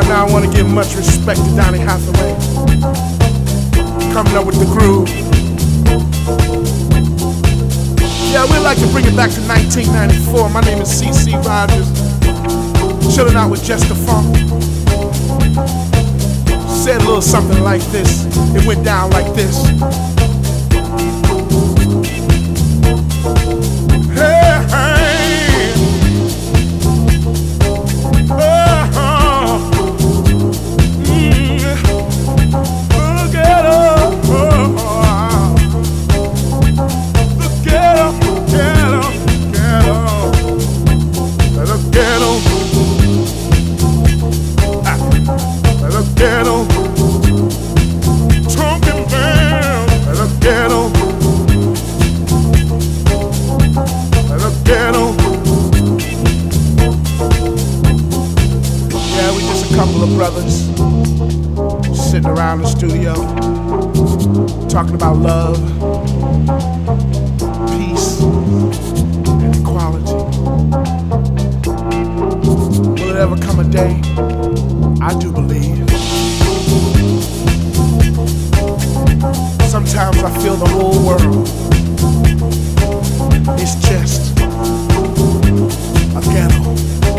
Right now I want to give much respect to Donny Hathaway, coming up with the groove. Yeah, we'd like to bring it back to 1994. My name is CC Rogers, chilling out with Jester Funk. Said a little something like this. It went down like this. Brothers sitting around the studio talking about love, peace, and equality. Will it ever come a day? I do believe. Sometimes I feel the whole world is just a ghetto.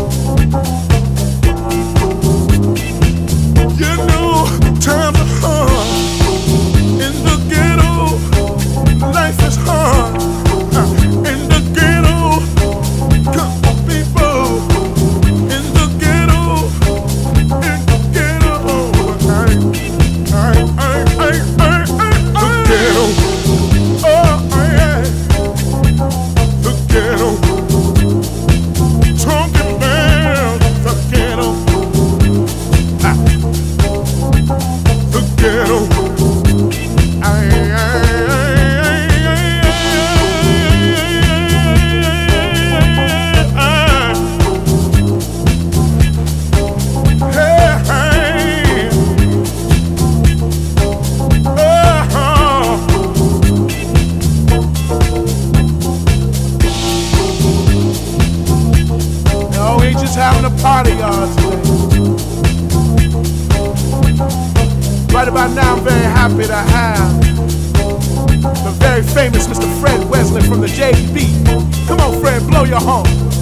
Times are hard in the ghetto. Life is hard in the ghetto. Come on, people, in the ghetto, in the ghetto. The ghetto. Oh yeah, the ghetto. Talking about the ghetto. Ghetto. No, we ain't just having a party, y'all, today. Right about now, I'm very happy to have the very famous Mr. Fred Wesley from the JB. Come on, Fred, blow your horn.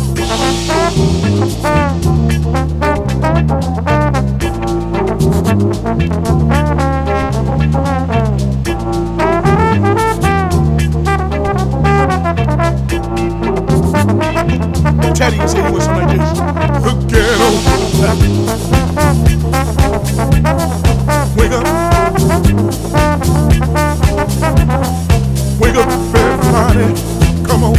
Teddy is here with something like this. The ghetto. Wake up. Wake up, everybody. Come on.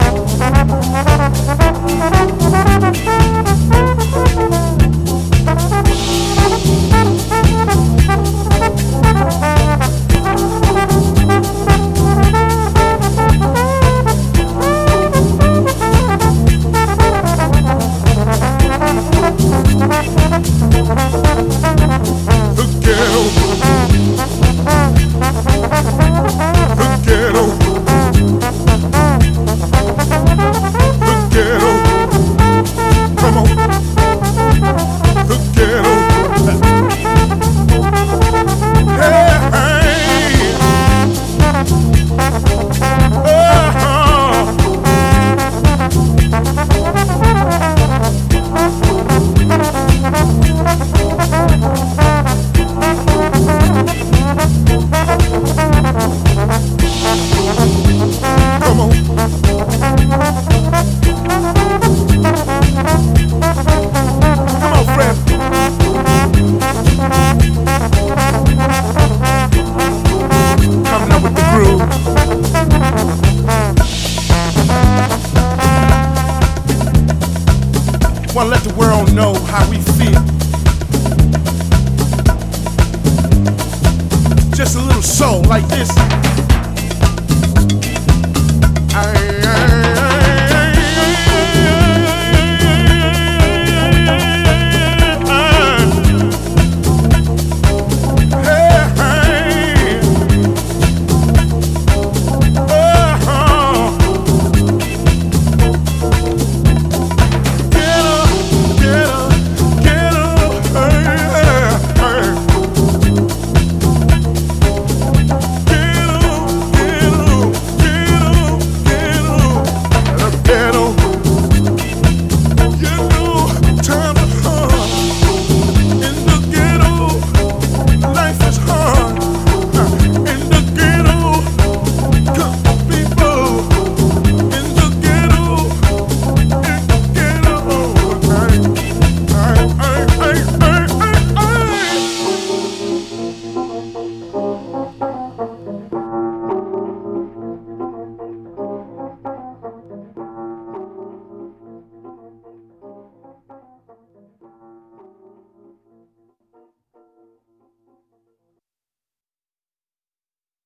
The ghetto. Wanna let the world know how we feel. Just a little soul like this. Aye, aye, aye.